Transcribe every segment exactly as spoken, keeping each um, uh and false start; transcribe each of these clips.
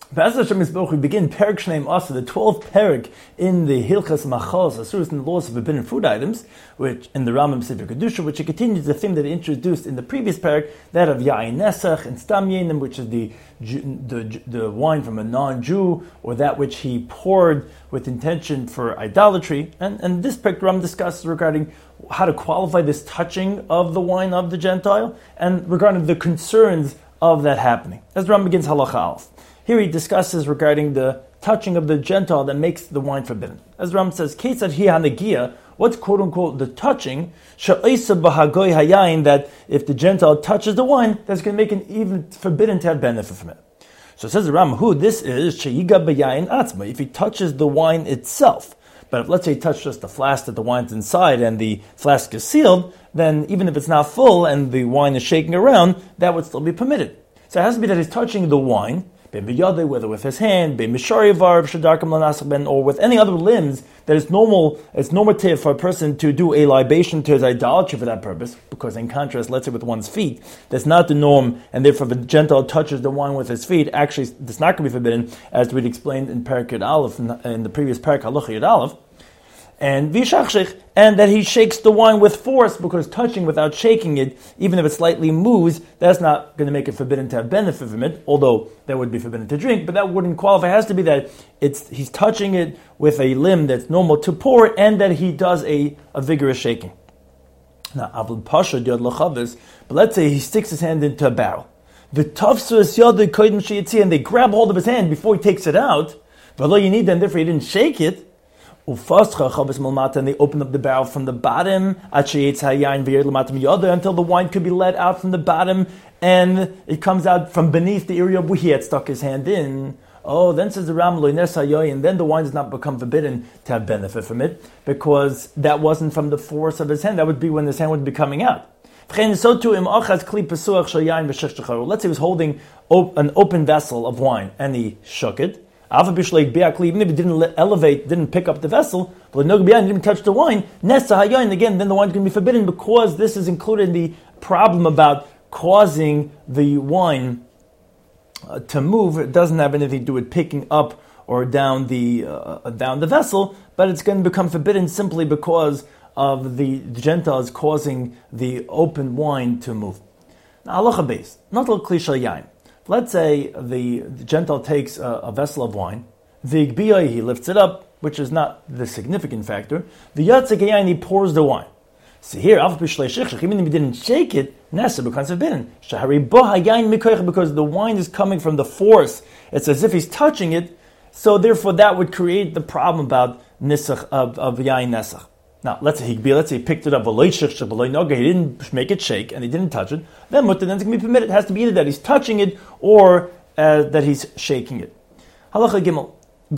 Be'ez Hashem Yisborach, we begin Perek Shneim Asa, the twelfth Perek in the Hilchas Machos, Asuros and the laws of forbidden food items, which in the Rambam Sefer Kedusha, which continues the theme that he introduced in the previous Perek, that of Yain Nesach and Stam Yainim, which is the, the the wine from a non-Jew, or that which he poured with intention for idolatry. And, and this Perek Rambam discusses regarding how to qualify this touching of the wine of the Gentile, and regarding the concerns of that happening. As the Rambam begins Halacha Aleph. Here he discusses regarding the touching of the Gentile that makes the wine forbidden. As Ram says, Ketzad hi hanegia, what's quote unquote the touching, she'oisa b'hagoy hayayin, that if the Gentile touches the wine, that's going to make it even forbidden to have benefit from it. So it says the Ram, who this is, she'iga b'yayin atzma, if he touches the wine itself. But if let's say he touched just the flask that the wine's inside and the flask is sealed, then even if it's not full and the wine is shaking around, that would still be permitted. So it has to be that he's touching the wine, whether with his hand, or with any other limbs that is normal, it's normative for a person to do a libation to his idolatry for that purpose, because in contrast, let's say with one's feet, that's not the norm, and therefore if a Gentile touches the wine with his feet, actually it's not going to be forbidden, as we'd explained in Perek Yud Aleph, in the previous Perek Halacha Yud Aleph. And v'shachshich, and that he shakes the wine with force, because touching without shaking it, even if it slightly moves, that's not going to make it forbidden to have benefit from it, although that would be forbidden to drink, but that wouldn't qualify. It has to be that it's he's touching it with a limb that's normal to pour, and that he does a, a vigorous shaking. Now, avul pasha diod lachavis, but let's say he sticks his hand into a barrel. The tafsu es yadei kodim sheyitzi, and they grab hold of his hand before he takes it out, but you need, and therefore he didn't shake it. And they open up the barrel from the bottom until the wine could be let out from the bottom, and it comes out from beneath the area where he had stuck his hand in. Oh, then says the Ram, and then the wine does not become forbidden to have benefit from it, because that wasn't from the force of his hand. That would be when his hand would be coming out. So too, let's say he was holding an open vessel of wine, and he shook it. Even if he didn't elevate, didn't pick up the vessel, but didn't touch the wine, again, then the wine is going to be forbidden, because this is included in the problem about causing the wine uh, to move. It doesn't have anything to do with picking up or down the uh, down the vessel, but it's going to become forbidden simply because of the Gentiles causing the open wine to move. Now, halacha beis, not al kli shel yain. Let's say the, the Gentile takes a, a vessel of wine, the Igbiyah, he lifts it up, which is not the significant factor. The Yatzek Yain, he pours the wine. So here, even if he didn't shake it, Nasa becomes forbidden. Because the wine is coming from the force, it's as if he's touching it, so therefore that would create the problem about Nisach of, of Yain Nesach. Now, let's say he let's say he picked it up, he didn't make it shake, and he didn't touch it, then what then it's going to be permitted. It has to be either that he's touching it, or uh, that he's shaking it. Halacha Gimel.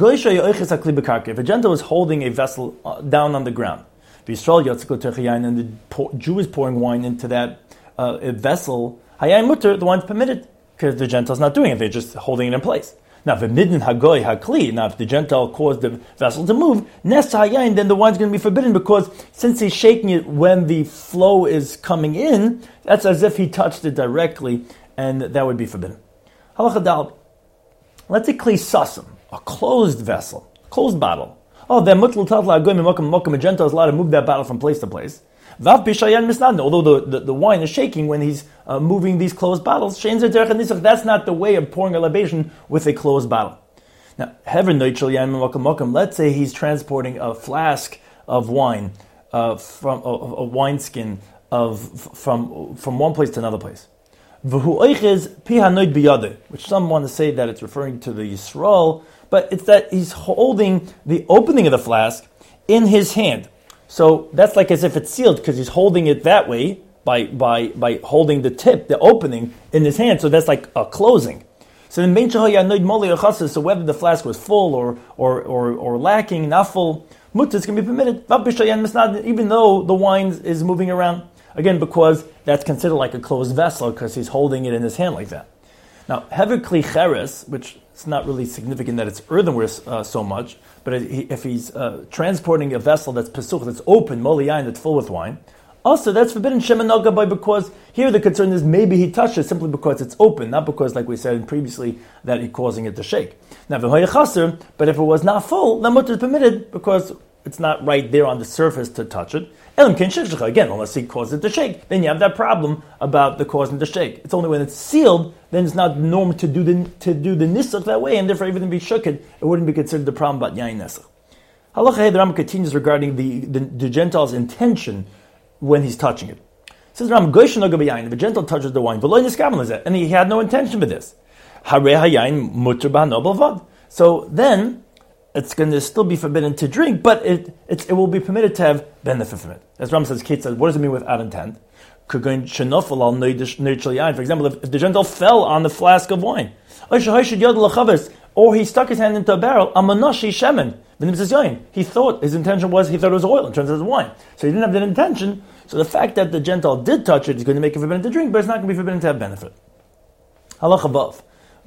If a Gentile is holding a vessel uh, down on the ground, and the Jew is pouring wine into that uh, vessel, the wine's permitted, because the Gentile's not doing it, they're just holding it in place. Now, if the Gentile caused the vessel to move, then the wine's going to be forbidden, because since he's shaking it when the flow is coming in, that's as if he touched it directly, and that would be forbidden. Halacha Dal. Let's say kli sasim, a closed vessel, closed bottle. Oh, then mutl tatla agoyim mokum mokum. A Gentile is allowed to move that bottle from place to place. Vav bishayan misnadna. Although the, the, the wine is shaking when he's uh, moving these closed bottles, that's not the way of pouring a libation with a closed bottle. Now, let's say he's transporting a flask of wine uh, from a, a wineskin of from from one place to another place. Which some want to say that it's referring to the Yisrael, but it's that he's holding the opening of the flask in his hand. So that's like as if it's sealed, because he's holding it that way by by by holding the tip, the opening, in his hand. So that's like a closing. So then, so whether the flask was full or or or, or lacking, not full, mutas can be permitted, even though the wine is moving around. Again, because that's considered like a closed vessel, because he's holding it in his hand like that. Now, hever kli cheres, which it's not really significant that it's earthenware uh, so much, but if he's uh, transporting a vessel that's pesuch, that's open, moliyain, that's full with wine, Also, that's forbidden Shema Noga by, because here the concern is maybe he touched it simply because it's open, not because, like we said previously, that he's causing it to shake. Now, but if it was not full, then mutter is permitted because it's not right there on the surface to touch it. Again, unless he caused it to shake, then you have that problem about the causing to shake. It's only when it's sealed, then it's not normal to do the to do the nisach that way, and therefore even if be shooked, it wouldn't be considered the problem about yain nisach. Halacha hey, the Rambam continues regarding the, the, the Gentile's intention when he's touching it. It says Rambam, Goyshin no yain, if a Gentile touches the wine, and he had no intention for this. So then it's going to still be forbidden to drink, but it it's, it will be permitted to have benefit from it. As Rambam says, Kate says, what does it mean without intent? For example, if, if the Gentile fell on the flask of wine, or he stuck his hand into a barrel, he thought, his intention was, he thought it was oil, and it turns out it was wine. So he didn't have that intention, so the fact that the Gentile did touch it is going to make it forbidden to drink, but it's not going to be forbidden to have benefit. Halach above.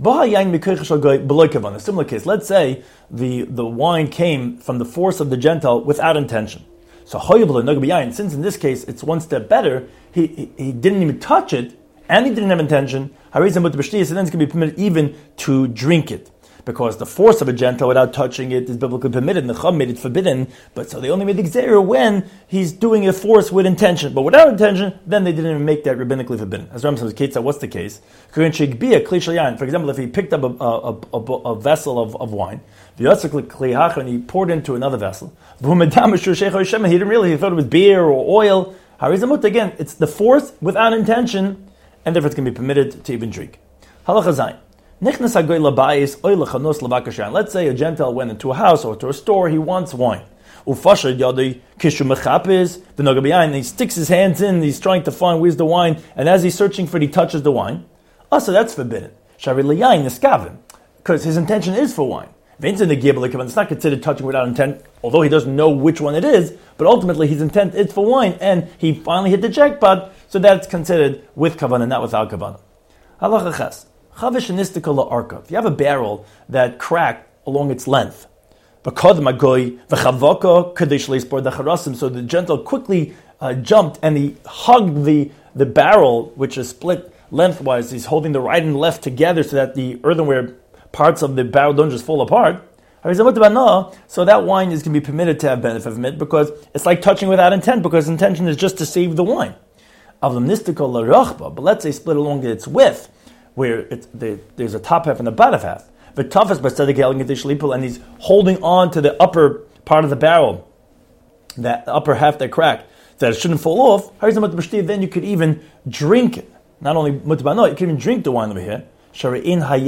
A similar case. Let's say the, the wine came from the force of the Gentile without intention. So since in this case it's one step better, he, he, he didn't even touch it, and he didn't have intention, so then it's going to be permitted even to drink it. Because the force of a Gentile without touching it is biblically permitted, and the Chum made it forbidden, but so they only made the Gzeira when he's doing a force with intention. But without intention, then they didn't even make that rabbinically forbidden. As Ram says, Ketzah, what's the case? For example, if he picked up a, a, a, a vessel of, of wine, and he poured it into another vessel, he didn't really, he thought it was beer or oil. Again, it's the force without intention, and therefore it's going to be permitted to even drink. Halacha Zayin. Let's say a Gentile went into a house or to a store, he wants wine. And he sticks his hands in, he's trying to find where's the wine, and as he's searching for it, he touches the wine. Also, that's forbidden. Because his intention is for wine. It's not considered touching without intent, although he doesn't know which one it is, but ultimately his intent is for wine, and he finally hit the jackpot, so that's considered with kavanah, not without kavanah. Halacha ches. If you have a barrel that cracked along its length, so the Gentile quickly uh, jumped and he hugged the, the barrel, which is split lengthwise. He's holding the right and left together so that the earthenware parts of the barrel don't just fall apart. So that wine is going to be permitted to have benefit from it because it's like touching without intent, because intention is just to save the wine. But let's say split along its width, where it's, the, there's a top half and a bottom half. The toughest, but and he's holding on to the upper part of the barrel, that upper half that cracked, that it shouldn't fall off. Then you could even drink it. Not only mutbano, you can even drink the wine over here. Because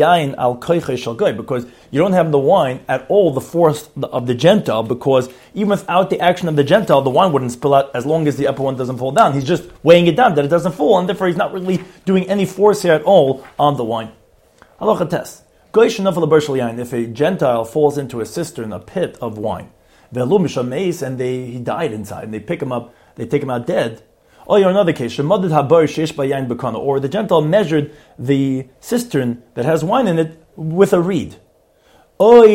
you don't have the wine at all, the force of the Gentile, because even without the action of the Gentile, the wine wouldn't spill out as long as the upper one doesn't fall down. He's just weighing it down that it doesn't fall, and therefore he's not really doing any force here at all on the wine. Halacha tes. If a Gentile falls into a cistern, a pit of wine, and they, he died inside, and they pick him up, they take him out dead, or you're another case, or the Gentile measured the cistern that has wine in it with a reed. Or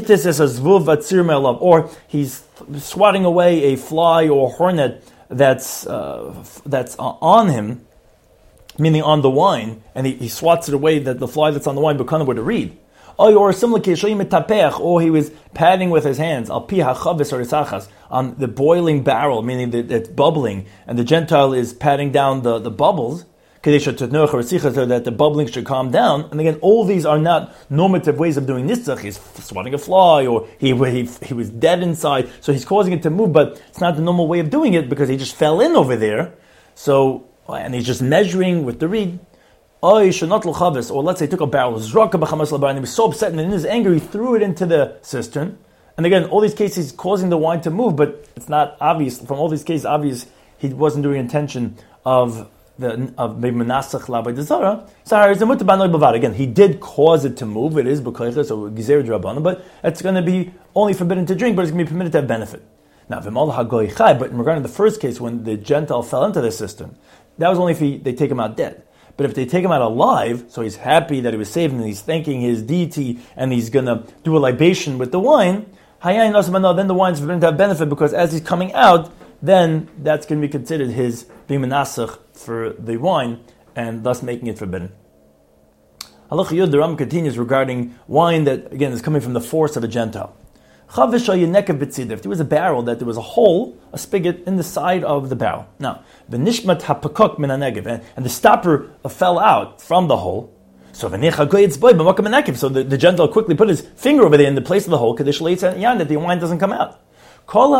he's swatting away a fly or hornet that's uh, that's on him, meaning on the wine, and he, he swats it away, that the fly that's on the wine becomes with a reed. Or a similar case, or he was patting with his hands on the boiling barrel, meaning that it's bubbling, and the Gentile is patting down the, the bubbles, so that the bubbling should calm down. And again, all these are not normative ways of doing nitzach. He's swatting a fly, or he, he he was dead inside, so he's causing it to move, but it's not the normal way of doing it because he just fell in over there. So, and he's just measuring with the reed. Or let's say he took a barrel, and he was so upset, and in his anger he threw it into the cistern. And again, all these cases he's causing the wine to move, but it's not obvious from all these cases. Obvious he wasn't doing intention of the of maybe menasach labai desara. So again, he did cause it to move. It is because so gizer drabana, but it's going to be only forbidden to drink, but it's going to be permitted to have benefit. Now, but in regarding the first case when the Gentile fell into the cistern, that was only if he, they take him out dead. But if they take him out alive, so he's happy that he was saved and he's thanking his deity and he's going to do a libation with the wine, then the wine's forbidden to have benefit because as he's coming out, then that's going to be considered his bimanasach for the wine, and thus making it forbidden. Halacha Yud, the Ram continues regarding wine that, again, is coming from the force of a Gentile. If there was a barrel that there was a hole, a spigot in the side of the barrel. Now, the nishmat hapakok min hanegev, and the stopper fell out from the hole. So the, the Gentile quickly put his finger over there in the place of the hole, that the wine doesn't come out. So all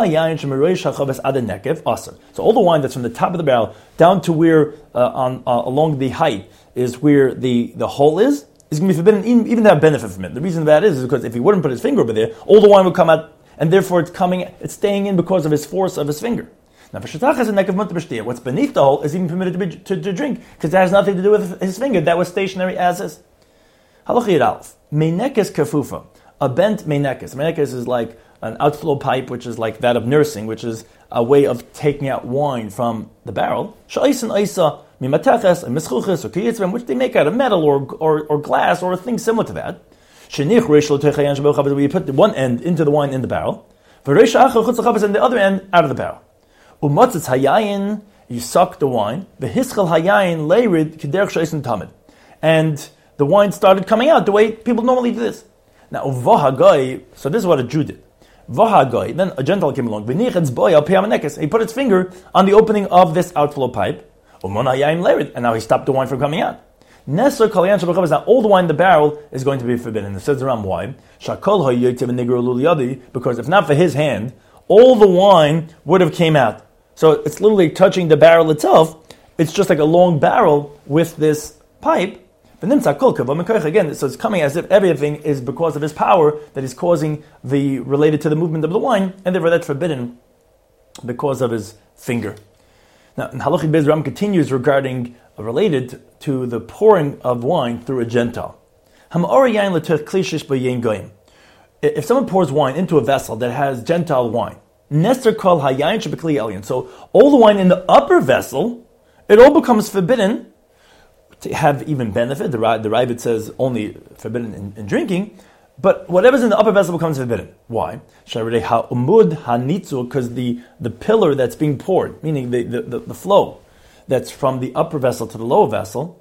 the wine that's from the top of the barrel down to where uh, on uh, along the height is where the, the hole is, is going to be forbidden even, even to have benefit from it. The reason that is is because if he wouldn't put his finger over there, all the wine would come out, and therefore it's coming, it's staying in because of his force of his finger. Now, for shetach has a neck of mutter, what's beneath the hole is even permitted to, be, to, to drink, because that has nothing to do with his finger. That was stationary as is. Halacha Yud Aleph. Meinekes kafufa. A bent meinekes. Meinekes is like an outflow pipe, which is like that of nursing, which is a way of taking out wine from the barrel. Sha'isen isa mimateches, and mischuches, or kiyitzvim, which they make out of metal or, or, or glass or a thing similar to that. Shenich reish lo techayan shabbos, where you put the one end into the wine in the barrel. V'reish achar chutz l'chavos, and the other end out of the barrel. Umatzitz hayayin, you suck the wine. V'hischal hayayin leirid k'derech sha'isen tamid. And the wine started coming out the way people normally do this. Now, v'hagai, so this is what a Jew did. V'hagai, then a Gentile came along. V'nichitz boy al pe'amanekes. He put his finger on the opening of this outflow pipe. Umon hayayin leirid, and now he stopped the wine from coming out. Neser kalyan shabachavas. Now all the wine in the barrel is going to be forbidden. It says the Ram why? Shakol hayoytev nigro luliyadi, because if not for his hand, all the wine would have came out. So it's literally touching the barrel itself. It's just like a long barrel with this pipe. Again, so it's coming as if everything is because of his power that is causing the related to the movement of the wine, and therefore that's forbidden because of his finger. Now, Halachi Bez Ram continues regarding uh, related to the pouring of wine through a Gentile. If someone pours wine into a vessel that has Gentile wine, Nester kol hayayin shebekli elyon. So all the wine in the upper vessel, it all becomes forbidden to have even benefit. The the Ravid says only forbidden in, in drinking, but whatever's in the upper vessel becomes forbidden. Why? Because the, the pillar that's being poured, meaning the, the, the, the flow that's from the upper vessel to the lower vessel,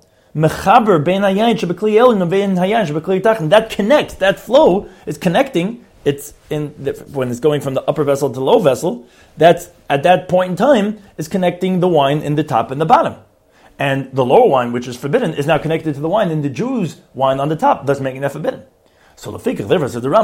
that connects, that flow is connecting. It's in the, when it's going from the upper vessel to the low vessel, that's at that point in time is connecting the wine in the top and the bottom. And the lower wine, which is forbidden, is now connected to the wine in the Jews' wine on the top, thus making that forbidden. So the fikr, therefore, says the Ram,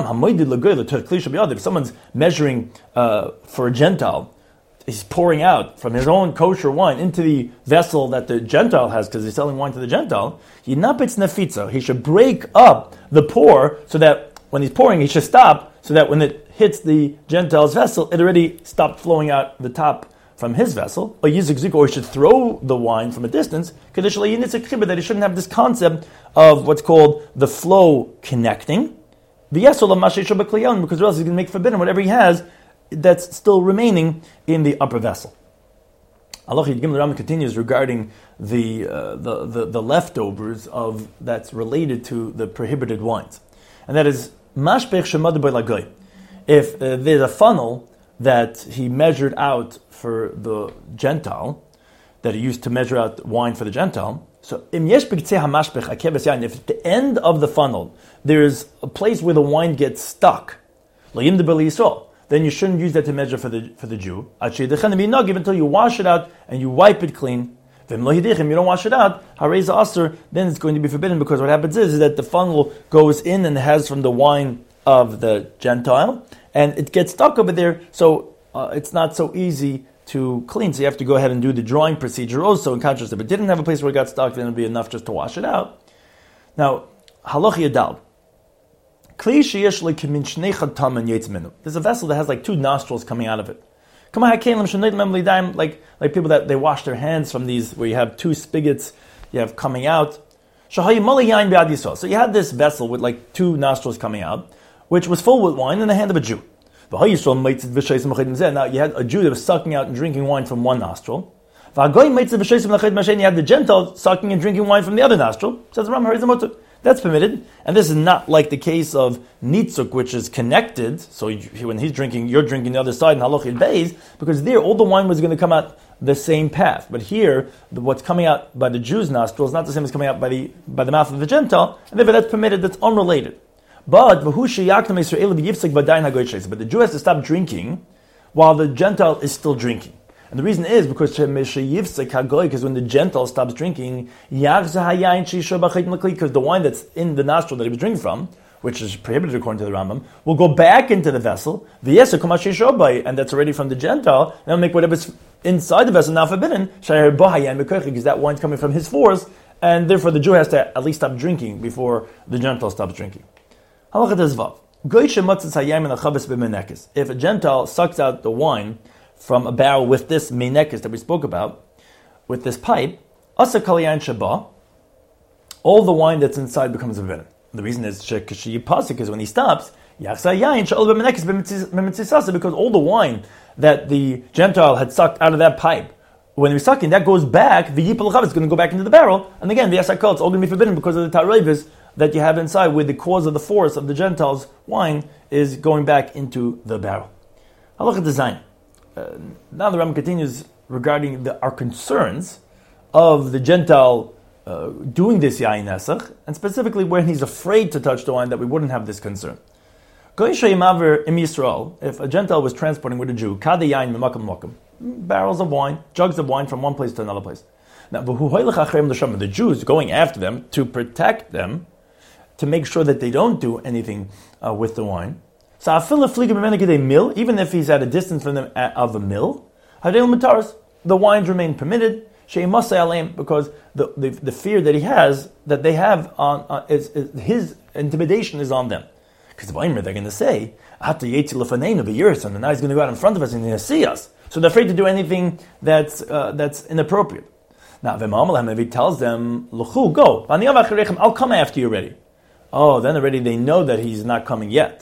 if someone's measuring uh, for a Gentile, he's pouring out from his own kosher wine into the vessel that the Gentile has, because he's selling wine to the Gentile, he should break up the pour so that when he's pouring, he should stop, so that when it hits the Gentile's vessel, it already stopped flowing out the top from his vessel. Or he should throw the wine from a distance, that he shouldn't have this concept of what's called the flow connecting. Because or else he's going to make forbidden whatever he has that's still remaining in the upper vessel. Allah Ram continues regarding the, uh, the, the the leftovers of that's related to the prohibited wines, and that is mashpech shemad b'lagoy. If uh, there's a funnel that he measured out for the Gentile, that he used to measure out wine for the Gentile, so im yesh b'ktzeh hamashpech akeves yain, if at the end of the funnel there's a place where the wine gets stuck, lo yimda b'li Yisrael, then you shouldn't use that to measure for the for the Jew. Until you wash it out and you wipe it clean. If you don't wash it out, hareza aser, then it's going to be forbidden, because what happens is, is that the funnel goes in and has from the wine of the Gentile, and it gets stuck over there, so uh, it's not so easy to clean. So you have to go ahead and do the drawing procedure also, in contrast. If it didn't have a place where it got stuck, then it would be enough just to wash it out. Now, halacha yadal. There's a vessel that has like two nostrils coming out of it. Like like people that they wash their hands from these, where you have two spigots you have coming out. So you had this vessel with like two nostrils coming out, which was full with wine in the hand of a Jew. Now you had a Jew that was sucking out and drinking wine from one nostril. You had the Gentile sucking and drinking wine from the other nostril. Says Ram, that's permitted. And this is not like the case of nitzuk, which is connected. So you, when he's drinking, you're drinking the other side in halachid beis, because there all the wine was going to come out the same path. But here, the, what's coming out by the Jew's nostril is not the same as coming out by the by the mouth of the Gentile, and therefore that's permitted. That's unrelated. But but the Jew has to stop drinking while the Gentile is still drinking. And the reason is because because when the Gentile stops drinking, because the wine that's in the nostril that he was drinking from, which is prohibited according to the Rambam, will go back into the vessel, and that's already from the Gentile, and it'll make whatever's inside the vessel now forbidden, because that wine's coming from his force, and therefore the Jew has to at least stop drinking before the Gentile stops drinking. If a Gentile sucks out the wine from a barrel with this meinekes that we spoke about, with this pipe, all the wine that's inside becomes forbidden. The reason is because when he stops, because all the wine that the Gentile had sucked out of that pipe, when he was sucking, that goes back, the yipal chav is going to go back into the barrel, and again, the asakal, it's all going to be forbidden because of the tarevis that you have inside, where the cause of the force of the Gentiles' wine is going back into the barrel. Halacha design. Uh, now the Ram continues regarding the, our concerns of the Gentile uh, doing this yain nesach, and specifically when he's afraid to touch the wine, that we wouldn't have this concern. If a Gentile was transporting with a Jew, barrels of wine, jugs of wine from one place to another place. Now, the Jews going after them to protect them, to make sure that they don't do anything uh, with the wine. So even if he's at a distance from them of a mill, the wines remain permitted, because the, the, the fear that he has, that they have, on uh, is, is his intimidation is on them. Because the Vaymer, they're going to say, after Yetzi Lefaneinu b'Yirson, and now he's going to go out in front of us and he's going to see us. So they're afraid to do anything that's uh, that's inappropriate. Now, if he tells them, L'chu, go, I'll come after you already. Oh, then already they know that he's not coming yet.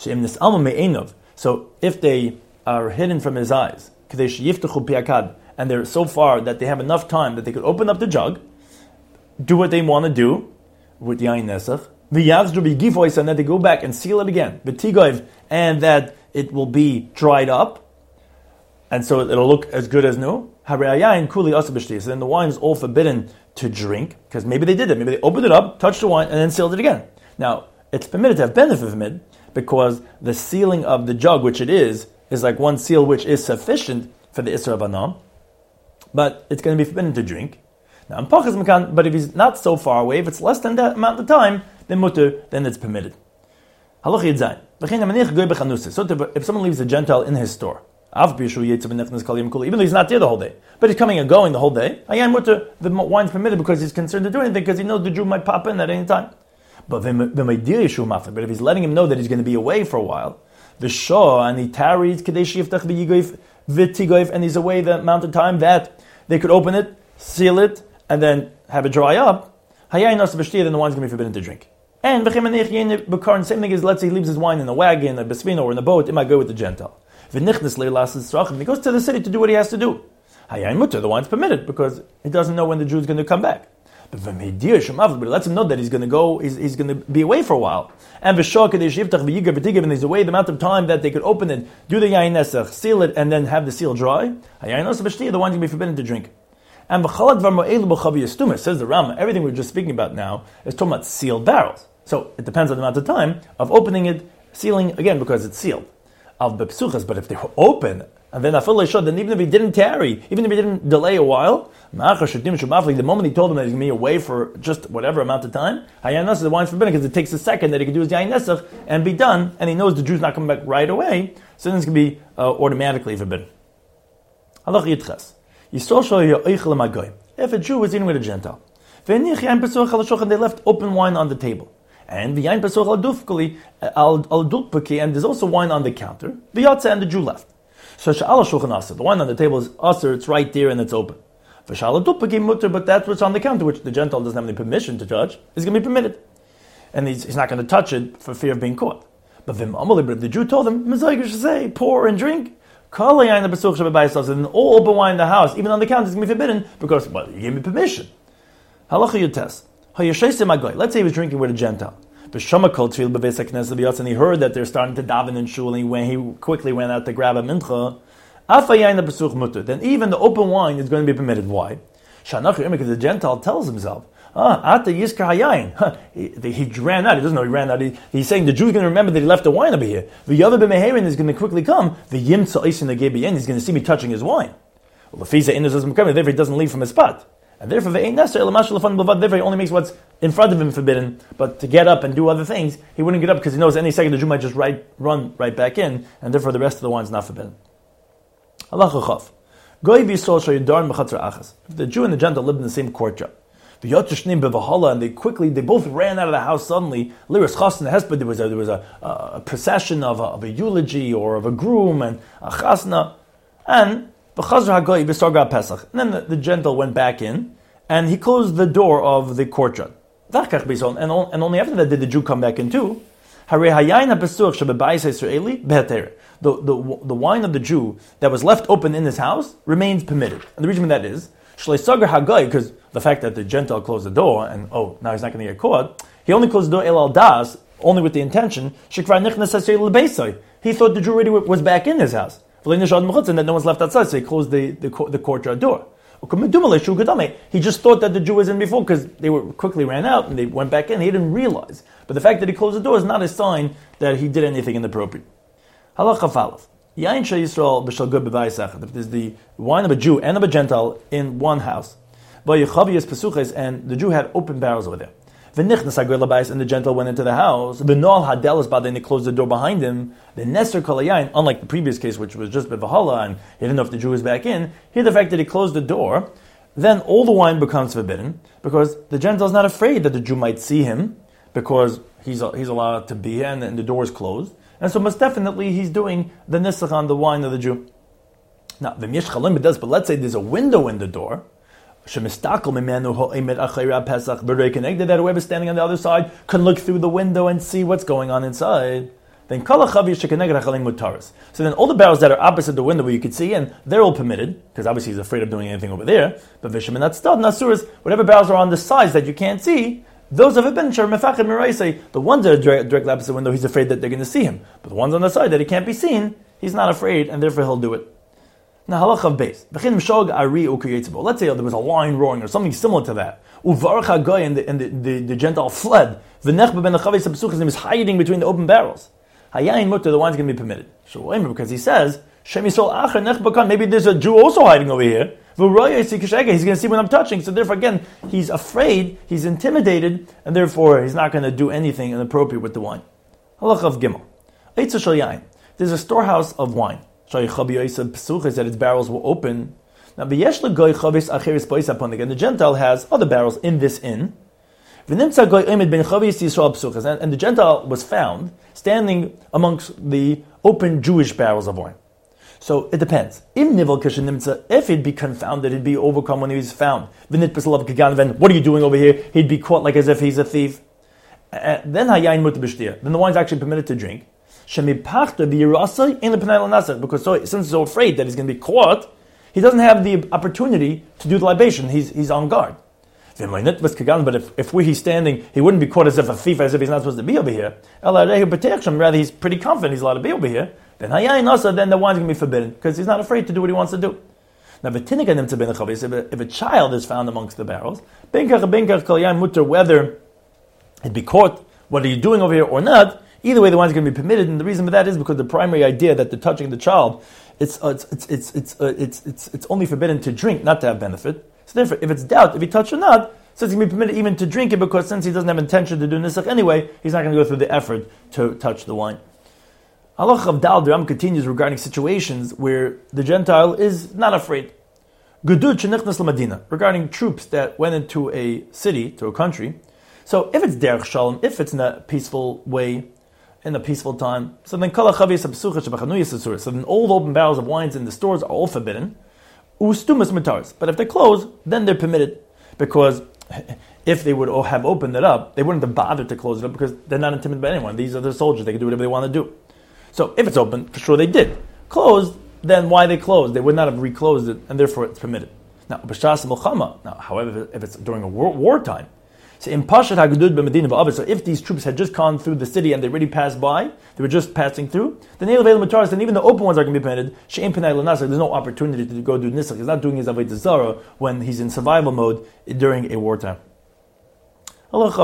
So if they are hidden from his eyes, and they're so far that they have enough time that they could open up the jug, do what they want to do with the yain nesach, and then they go back and seal it again, and that it will be dried up, and so it'll look as good as new. So then the wine is all forbidden to drink, because maybe they did it. Maybe they opened it up, touched the wine, and then sealed it again. Now, it's permitted to have benefit from it, because the sealing of the jug, which it is, is like one seal, which is sufficient for the Isra of Anam, but it's going to be forbidden to drink. Now, but if he's not so far away, if it's less than that amount of time, then mutter, then it's permitted. So if someone leaves a Gentile in his store, even though he's not there the whole day, but he's coming and going the whole day, the wine's permitted because he's concerned to do anything, because he knows the Jew might pop in at any time. But but if he's letting him know that he's going to be away for a while, the shah, and he tarries, and he's away the amount of time that they could open it, seal it, and then have it dry up, then the wine's going to be forbidden to drink. And the same thing is, let's say he leaves his wine in a wagon, a besvina, or in a boat, it might go with the Gentile. He goes to the city to do what he has to do. The wine's permitted because he doesn't know when the Jew is going to come back. But but it lets him know that he's going to go, he's, he's going to be away for a while. And he's away the amount of time that they could open it, do the yain nesach, seal it, and then have the seal dry. The wine's going to be forbidden to drink. And says the Rama, everything we're just speaking about now is talking about sealed barrels. So it depends on the amount of time of opening it, sealing, again, because it's sealed. But if they were open, and then then even if he didn't tarry, even if he didn't delay a while, the moment he told him that he's going to be away for just whatever amount of time, the wine's forbidden because it takes a second that he can do his yain nesach and be done, and he knows the Jew's not coming back right away, so then it's going to be uh, automatically forbidden. If a Jew was eating with a Gentile, and they left open wine on the table, and the yain pesuch al dukpaki, and there's also wine on the counter, the yatsa, and the Jew left. So the wine on the table is aser, it's right there and it's open. But that's what's on the counter, which the Gentile doesn't have any permission to touch, is going to be permitted. And he's, he's not going to touch it for fear of being caught. But if the Jew told him, say, pour and drink, and all open wine in the house, even on the counter, is going to be forbidden, because, well, you gave me permission. Halacha Yutes. Let's say he was drinking with a Gentile. And he heard that they're starting to daven in shul, and when he quickly went out to grab a mincha. Then even the open wine is going to be permitted. Why? Because the Gentile tells himself, ah, he, he ran out. He doesn't know he ran out. He, he's saying the Jew is going to remember that he left the wine over here. The other b'meherin is going to quickly come. The yimtza isin he's going to see me touching his wine. Well, the fisa inus doesn't come, therefore he doesn't leave from his spot. And therefore, therefore he only makes what's in front of him forbidden. But to get up and do other things, he wouldn't get up because he knows any second the Jew might just right, run right back in, and therefore the rest of the wine is not forbidden. If the Jew and the Gentile lived in the same courtyard, and they quickly, they both ran out of the house suddenly. There was a, there was a, a procession of a, of a eulogy or of a groom and a chasna, and and then the, the Gentile went back in, and he closed the door of the courtyard. And, and only after that did the Jew come back in too. The, the, the wine of the Jew that was left open in his house remains permitted. And the reason for that is, because the fact that the Gentile closed the door, and oh, now he's not going to get caught, he only closed the door el al das, only with the intention, he thought the Jew already was back in his house. And that no one's left outside, so he closed the, the, the courtyard door. He just thought that the Jew was in before because they were quickly ran out and they went back in. He didn't realize. But the fact that he closed the door is not a sign that he did anything inappropriate. Halacha falaf. If there's the wine of a Jew and of a Gentile in one house, and the Jew had open barrels over there, and the Gentile went into the house, and they closed the door behind him, the Neser Kol Hayayin, unlike the previous case, which was just Bevahala, and he didn't know if the Jew was back in, here the fact that he closed the door, then all the wine becomes forbidden, because the Gentile is not afraid that the Jew might see him, because he's he's allowed to be here, and, and the door is closed, and so most definitely he's doing the Nisach on the wine of the Jew. Now, the Mish Chalim it does, but let's say there's a window in the door, that whoever standing on the other side can look through the window and see what's going on inside. Then so then all the barrels that are opposite the window where you could see in, they're all permitted, because obviously he's afraid of doing anything over there. But whatever barrels are on the sides that you can't see, those have been the ones that are directly opposite the window, he's afraid that they're going to see him. But the ones on the side that he can't be seen, he's not afraid, and therefore he'll do it. Now, halacha base. Let's say there was a lion roaring or something similar to that. And the, and the, the, the Gentile fled. The is hiding between the open barrels. Hayayin mutter, the wine's going to be permitted. Because he says, maybe there's a Jew also hiding over here. He's going to see when I'm touching. So therefore, again, he's afraid, he's intimidated, and therefore he's not going to do anything inappropriate with the wine. Halacha gimel. There's a storehouse of wine. That its barrels will open. Now, the the Gentile has other barrels in this inn. And, and the Gentile was found standing amongst the open Jewish barrels of wine. So it depends. If he'd be confounded, he'd be overcome when he was found. What are you doing over here? He'd be caught like as if he's a thief. Uh, then then the wine's actually permitted to drink. Because so, since he's so afraid that he's going to be caught, he doesn't have the opportunity to do the libation. He's he's on guard. But if, if we're he's standing, he wouldn't be caught as if a thief, as if he's not supposed to be over here. Rather, he's pretty confident he's allowed to be over here. Then then the wine's going to be forbidden because he's not afraid to do what he wants to do. Now, if a, if a child is found amongst the barrels, whether he'd be caught, what are you doing over here or not? Either way, the wine's going to be permitted, and the reason for that is because the primary idea that the touching the child, it's uh, it's it's it's it's, uh, it's it's it's only forbidden to drink, not to have benefit. So therefore, if it's doubt, if he touched or not, so it's going to be permitted even to drink it because since he doesn't have intention to do nisach anyway, he's not going to go through the effort to touch the wine. Halach of Dal Ram continues regarding situations where the Gentile is not afraid. Gedud shenichnas l'Madina, regarding troops that went into a city, to a country. So if it's derech shalom, if it's in a peaceful way, in a peaceful time, so then kol hachaviyas hapsuchas shebachanuyas asur. So then all the open barrels of wines in the stores are all forbidden. Ustumas mitaris. But if they're closed, then they're permitted. Because if they would have opened it up, they wouldn't have bothered to close it up because they're not intimidated by anyone. These are the soldiers. They can do whatever they want to do. So if it's open, for sure they did. Closed, then why they closed? They would not have reclosed it, and therefore it's permitted. Now, b'shas milchama. Now, however, if it's during a war, wartime, So in Pashat Hagdud b'Medina v'Avis, so if these troops had just gone through the city and they already passed by, they were just passing through, then then even the open ones are going to be permitted. She'em Penai L'Nasach, there's no opportunity to go do Nisach. He's not doing his Avodah Zarah when he's in survival mode during a wartime. If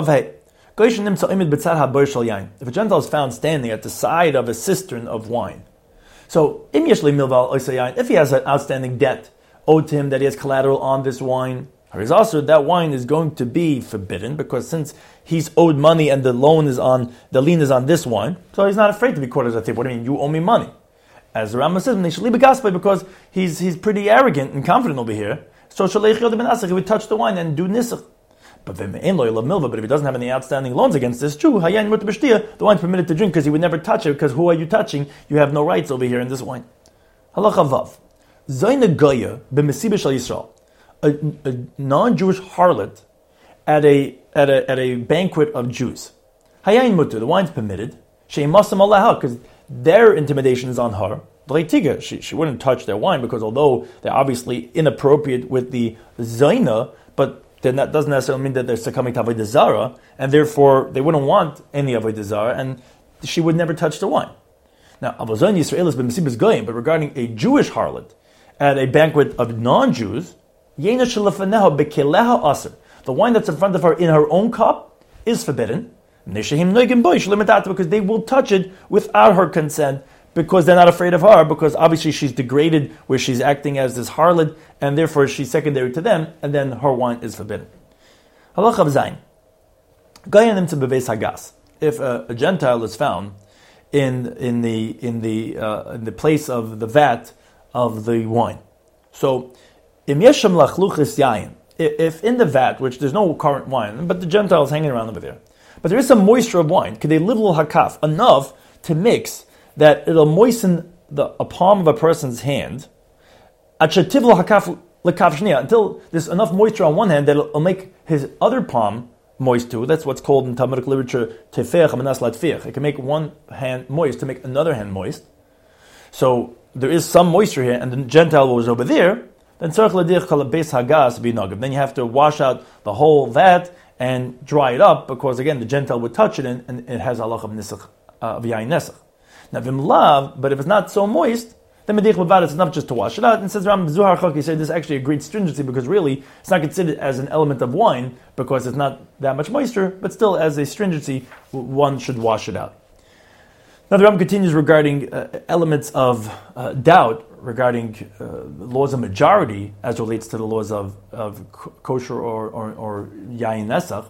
a Gentile is found standing at the side of a cistern of wine, so if he has an outstanding debt owed to him, that he has collateral on this wine, also that wine is going to be forbidden, because since he's owed money and the loan is on, the lien is on this wine, so he's not afraid to be caught as a thief. What do you mean? You owe me money. As the Rambam says, because he's he's pretty arrogant and confident over here, so he would touch the wine and do nisach. But but if he doesn't have any outstanding loans against this Jew, the wine's permitted to drink because he would never touch it, because who are you touching? You have no rights over here in this wine. Halacha Vav. Zayna Goya b'mesiba shel Yisrael. A, a non-Jewish harlot at a at a at a banquet of Jews. Hayayin mutter, the wine's permitted. She'imasam alaha, because their intimidation is on her. She she wouldn't touch their wine, because although they're obviously inappropriate with the zayna, but then that doesn't necessarily mean that they're succumbing to Avodah Zarah, and therefore they wouldn't want any Avodah Zarah, and she would never touch the wine. Now, Avozon Yisrael has been Mesibas Goyim, but regarding a Jewish harlot at a banquet of non-Jews, Yena Shalafaneha Bekeleha Aser, the wine that's in front of her in her own cup is forbidden, because they will touch it without her consent, because they're not afraid of her, because obviously she's degraded where she's acting as this harlot, and therefore she's secondary to them, and then her wine is forbidden. Halacha Zayin. Gayanim to beves hagas. If a, a Gentile is found in in the in the uh, in the place of the vat of the wine, so im yeshem lachluchis yayin, if in the vat, which there's no current wine, but the Gentile is hanging around over there, but there is some moisture of wine, could they little hakaf, enough to mix that it'll moisten the a palm of a person's hand, until there's enough moisture on one hand that it'll make his other palm moist too. That's what's called in Talmudic literature tefech amanas latfech. It can make one hand moist to make another hand moist. So there is some moisture here, and the Gentile was over there. Then then you have to wash out the whole vat and dry it up, because again the Gentile would touch it and, and it has halach of nisach of yain nesach. Now, v'mlav, but if it's not so moist, then medich b'vad, it's enough just to wash it out. And says Ram Zuhar Chok, he said this is actually a great stringency, because really it's not considered as an element of wine because it's not that much moisture, but still as a stringency, one should wash it out. Now the Ram continues regarding uh, elements of uh, doubt regarding uh, the laws of majority as relates to the laws of, of kosher or, or, or yayin nesach.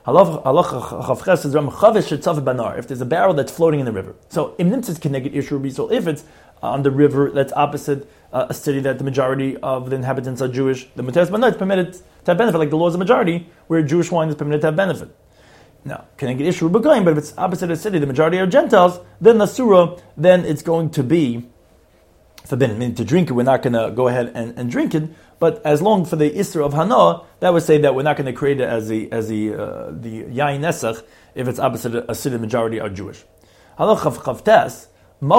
If there's a barrel that's floating in the river, so if it's on the river that's opposite uh, a city that the majority of the inhabitants are Jewish, the Muteres Banah is permitted to have benefit, like the laws of majority, where Jewish wine is permitted to have benefit. Now, can I get issue with Begoyim? But if it's opposite a city, the majority are Gentiles, then the surah, then it's going to be forbidden. I mean, to drink it, we're not going to go ahead and, and drink it. But as long for the Isra of Hana, that would say that we're not going to create it as the as the uh, the Yain Nesach if it's opposite a, a city the majority are Jewish. Halach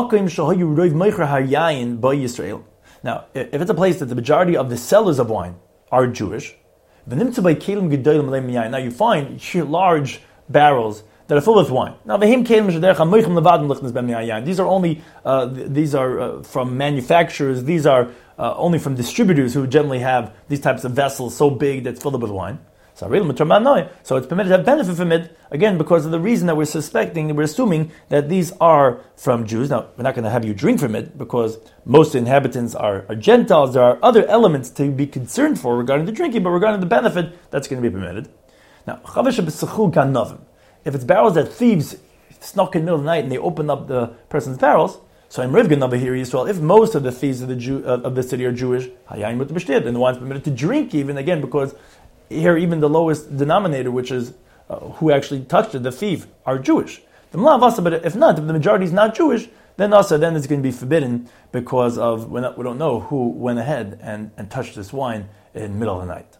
Yisrael. Now, if it's a place that the majority of the sellers of wine are Jewish, now you find large barrels that are full with wine. Now, these are only uh, these are uh, from manufacturers. These are uh, only from distributors who generally have these types of vessels so big that's filled up with wine. So it's permitted to have benefit from it, again, because of the reason that we're suspecting, we're assuming that these are from Jews. Now, we're not going to have you drink from it, because most inhabitants are, are Gentiles. There are other elements to be concerned for regarding the drinking, but regarding the benefit, that's going to be permitted. Now, if it's barrels that thieves snuck in the middle of the night and they open up the person's barrels, so in Rivgan over here, Yisrael, if most of the thieves of the Jew, uh, of the city are Jewish, then the wine's permitted to drink, even again, because here even the lowest denominator, which is uh, who actually touched it, the thief, are Jewish. But if not, if the majority is not Jewish, then also then it's going to be forbidden, because of we don't know who went ahead and, and touched this wine in the middle of the night.